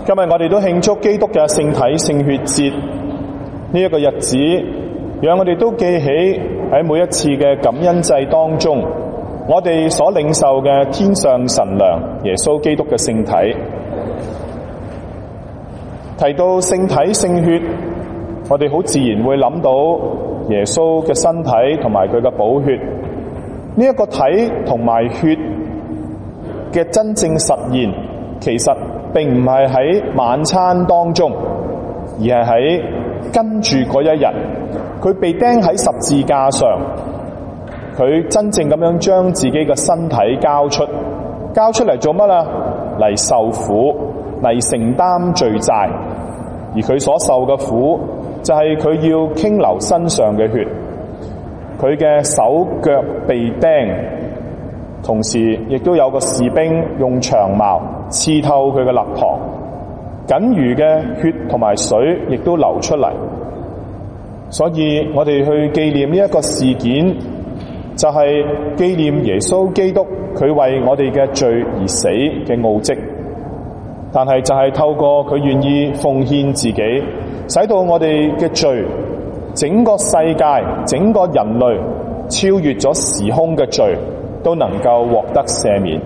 今日我哋都慶祝基督嘅聖體聖血節呢一個日子，讓我哋都記起喺每一次嘅感恩祭當中，我哋所領受嘅天上神糧耶穌基督嘅聖體。提到聖體聖血，我哋好自然會諗到耶穌嘅身體同埋佢嘅寶血。呢一個體同埋血嘅真正實現，其實並唔係喺晚餐當中，而係喺跟住嗰一日，佢被釘喺十字架上，佢真正咁樣將自己嘅身體交出嚟做乜啊？嚟受苦，嚟承擔罪債。而佢所受嘅苦，就係佢要傾流身上嘅血，佢嘅手腳被釘，同時亦都有個士兵用長矛刺透佢嘅肋旁，僅餘嘅血同埋水亦都流出嚟。所以我哋去紀念呢一個事件，就係紀念耶穌基督佢為我哋嘅罪而死嘅奧蹟。但係就係透過佢願意奉獻自己，使到我哋嘅罪，整個世界，整個人類超越咗時空嘅罪，都能夠獲得赦免。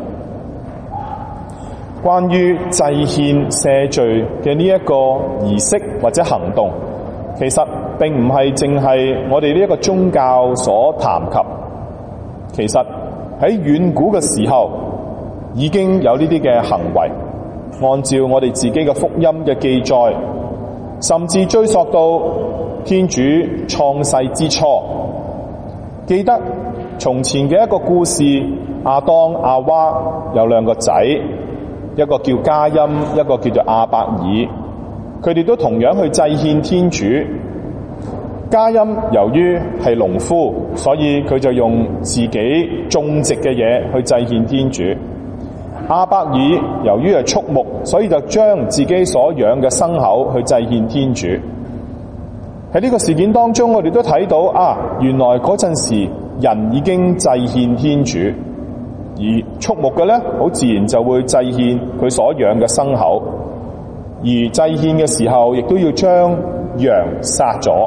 關於祭獻赦罪嘅呢一個儀式或者行動，其實並唔係淨係我哋呢一個宗教所談及。其實喺遠古嘅時候已經有呢啲嘅行為。按照我哋自己嘅福音嘅記載，甚至追溯到天主創世之初。記得從前嘅一個故事，亞當亞娃有兩個仔，一個叫加音，一個叫做亞伯爾。佢哋都同樣去祭獻天主。加音由於係農夫，所以佢就用自己種植嘅嘢去祭獻天主。亞伯爾由於係畜牧，所以就將自己所養嘅牲口去祭獻天主。喺呢個事件當中，我哋都睇到原來嗰陣時人已經祭獻天主，而畜牧嘅咧，好自然就會祭獻佢所養嘅牲口，而祭獻嘅時候，亦都要將羊殺咗。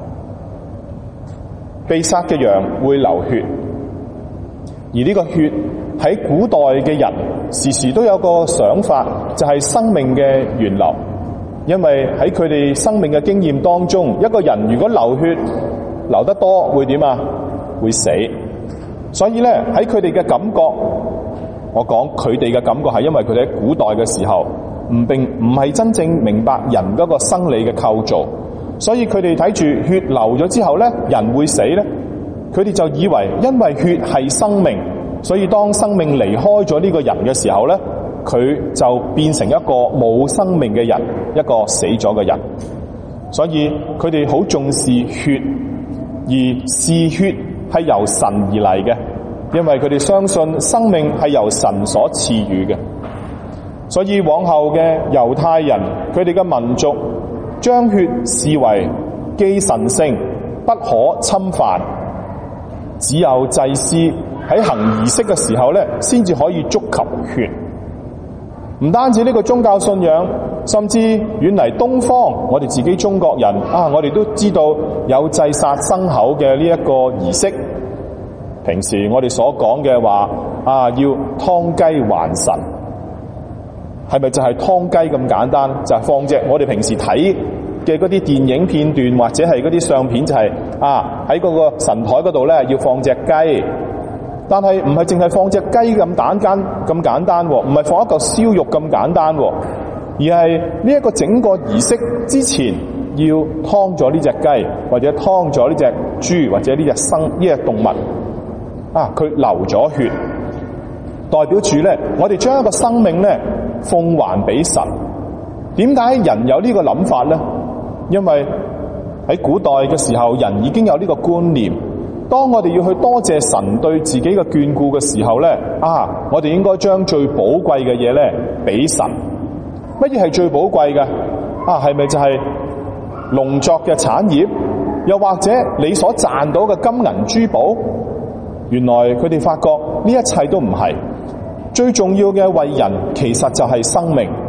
被殺嘅羊會流血，而呢個血喺古代嘅人時時都有個想法，就係生命嘅源流。因為喺佢哋生命嘅經驗當中，一個人如果流血流得多會點啊？會死。所以咧，喺佢哋嘅感覺，我講佢哋嘅感覺係因為佢哋喺古代嘅時候並唔係真正明白人嗰個生理嘅構造，所以佢哋睇住血流咗之後咧，人會死咧，佢哋就以為因為血係生命，所以當生命離開咗呢個人嘅時候咧，佢就變成一個冇生命嘅人，一個死咗嘅人。所以佢哋好重視血，而是血係由神而嚟嘅，因為佢哋相信生命係由神所賜予嘅。所以往後嘅猶太人，佢哋嘅民族將血視為既神聖不可侵犯，只有祭司喺行儀式嘅時候咧，先至可以觸及血。唔單止呢個宗教信仰，甚至遠嚟東方，我哋自己中國人我哋都知道有祭殺牲口嘅呢一個儀式。平時我哋所講嘅話要劏雞還神，係咪就係劏雞咁簡單？就係放隻我哋平時睇嘅嗰啲電影片段或者係嗰啲相片，就係喺嗰個神台嗰度咧要放隻雞。但係唔係淨係放隻雞咁簡單，唔係放一嚿燒肉咁簡單，而係呢一個整個儀式之前要劏咗呢隻雞，或者劏咗呢隻豬，或者呢隻動物，佢流咗血，代表住咧我哋將一個生命咧奉還俾神。點解人有呢個諗法咧？因為喺古代嘅時候，人已經有呢個觀念。當我哋要去多謝神對自己嘅眷顧嘅時候咧，我哋應該將最寶貴嘅嘢咧俾神。乜嘢係最寶貴嘅？係咪就係農作嘅產業？又或者你所賺到嘅金銀珠寶？原來佢哋發覺呢一切都唔係。最重要嘅為人其實就係生命。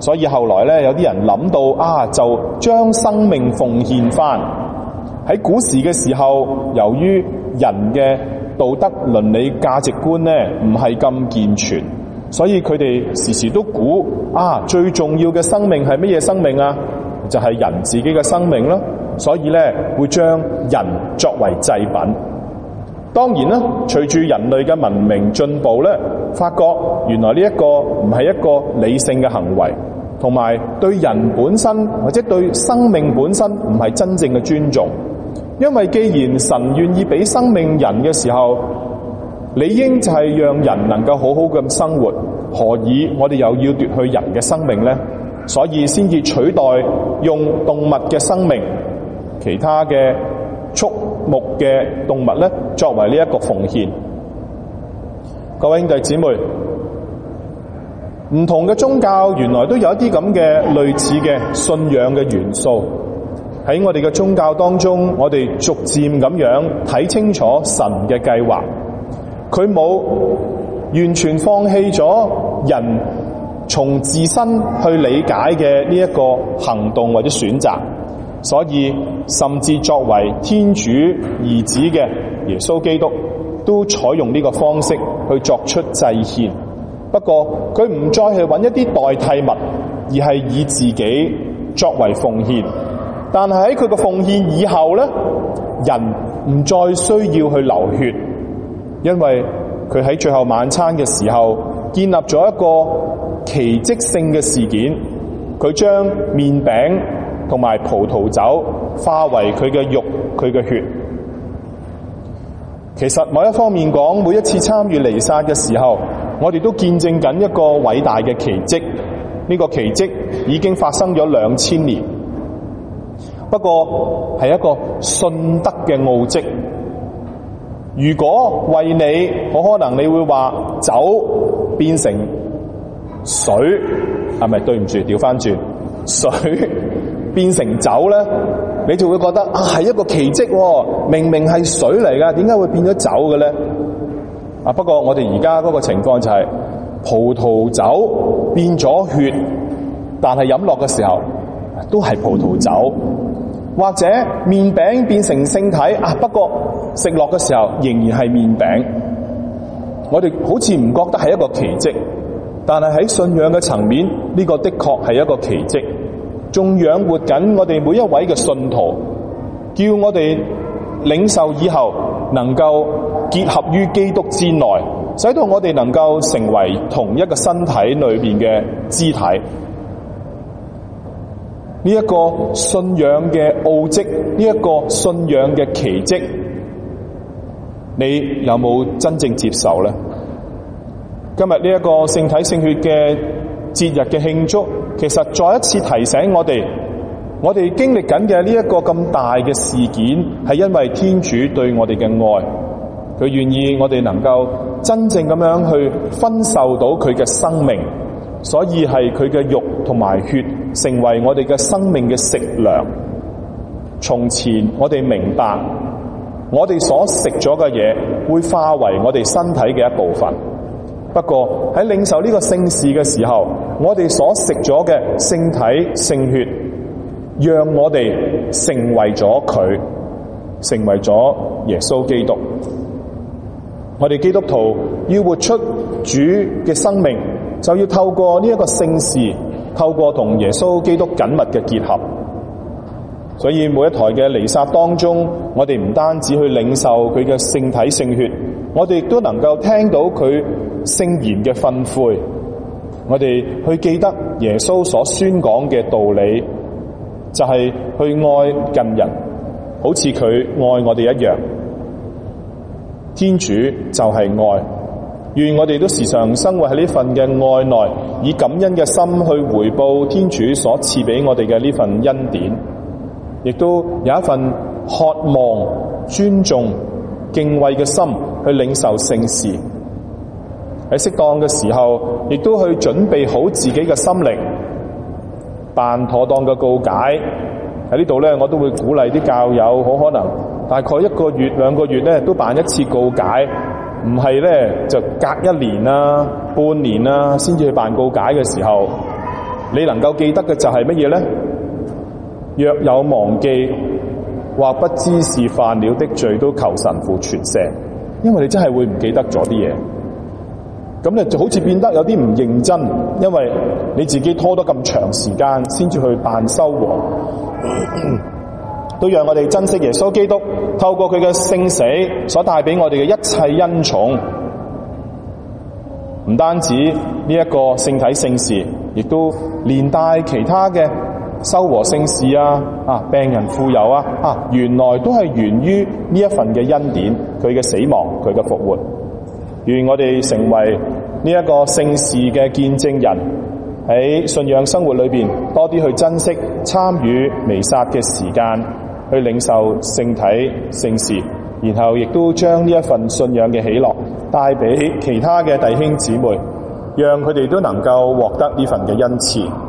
所以後來咧有啲人諗到就將生命奉獻翻。喺古時嘅時候，由於人嘅道德倫理價值觀咧唔係咁健全，所以佢哋時時都估最重要嘅生命係乜嘢生命啊？就係人自己嘅生命啦。所以咧會將人作為祭品。當然啦，隨住人類嘅文明進步咧，發覺原來呢一個唔係一個理性嘅行為，同埋對人本身或者對生命本身唔係真正嘅尊重。因為既然神願意俾生命人嘅時候，理應就係讓人能夠好好咁生活，何以我哋又要奪去人嘅生命呢？所以先至取代用動物嘅生命，其他嘅畜牧嘅動物咧，作為呢一個奉獻。各位兄弟姊妹，唔同嘅宗教原來都有一啲咁嘅類似嘅信仰嘅元素。喺我哋嘅宗教當中，我哋逐漸咁樣睇清楚神嘅計劃。佢冇完全放棄咗人從自身去理解嘅呢一個行動或者選擇，所以甚至作為天主兒子嘅耶穌基督都採用呢個方式去作出祭獻。不過佢唔再係揾一啲代替物，而係以自己作為奉獻。但係喺佢嘅奉獻以後咧，人唔再需要去流血，因為佢喺最後晚餐嘅時候建立咗一個奇蹟性嘅事件。佢將麵餅同埋葡萄酒化為佢嘅肉、佢嘅血。其實某一方面講，每一次參與彌撒嘅時候，我哋都見證緊一個偉大嘅奇蹟。呢個奇蹟已經發生咗2000年。不過係一個信德嘅奧蹟。如果為你，好可能你會話酒變成水，咪對唔住，調翻轉，水變成酒咧，你就會覺得係一個奇蹟，明明係水嚟噶，點解會變咗酒嘅咧？不過我哋而家嗰個情況就係葡萄酒變咗血，但係飲落嘅時候都係葡萄酒。或者麵餅變成聖體，不過食落嘅時候仍然係麵餅。我哋好似唔覺得係一個奇蹟，但係喺信仰嘅層面，呢個的確係一個奇蹟，仲養活緊我哋每一位嘅信徒，叫我哋領受以後能夠結合於基督之內，使到我哋能夠成為同一個身體裏邊嘅肢體。呢一個信仰嘅奧蹟，呢一個信仰嘅奇蹟，你有冇真正接受呢？今日呢一個聖體聖血嘅節日嘅慶祝，其實再一次提醒我哋經歷緊嘅呢一個咁大嘅事件，係因為天主對我哋嘅愛，佢願意我哋能夠真正咁樣去分受到佢嘅生命。所以係佢嘅肉同埋血成為我哋嘅生命嘅食糧。從前我哋明白，我哋所食咗嘅嘢會化為我哋身體嘅一部分。不過喺領受呢個聖事嘅時候，我哋所食咗嘅聖體聖血，讓我哋成為咗佢，成為咗耶穌基督。我哋基督徒要活出主嘅生命，就要透過呢一個聖事，透過同耶穌基督緊密嘅結合。所以每一台嘅彌撒當中，我哋唔單止去領受佢嘅聖體聖血，我哋亦都能夠聽到佢聖言嘅訓誨。我哋去記得耶穌所宣講嘅道理，就係去愛近人，好似佢愛我哋一樣。天主就係愛，願我哋都時常生活喺呢份嘅愛內，以感恩嘅心去回報天主所賜俾我哋嘅呢份恩典，亦都有一份渴望、尊重、敬畏嘅心去領受聖事。喺適當嘅時候，亦都去準備好自己嘅心靈，辦妥當嘅告解。喺呢度咧，我都會鼓勵啲教友，好可能大概1個月、2個月咧都辦一次告解，唔係咧就隔1年啦、半年啦先至去辦告解嘅時候， 你能夠記得嘅就係乜嘢呢？若有忘記或不知是犯了的罪，都求神父傳赦，因為你真係會唔記得咗啲嘢，咁你就好似變得有啲唔認真，因為你自己拖咗咁長時間先至去辦修和。都讓我哋珍惜耶穌基督透過佢嘅聖死所帶俾我哋嘅一切恩寵，唔單止呢一個聖體聖事，亦都連帶其他嘅修和聖事啊，病人傅油啊，原來都係源於呢一份嘅恩典，佢嘅死亡，佢嘅復活。願我哋成為呢一個聖事嘅見證人，喺信仰生活裏邊多啲去珍惜參與彌撒嘅時間，去領受聖體聖事，然後亦都將呢一份信仰嘅喜樂帶俾其他嘅弟兄姊妹，讓佢哋都能夠獲得呢份嘅恩賜。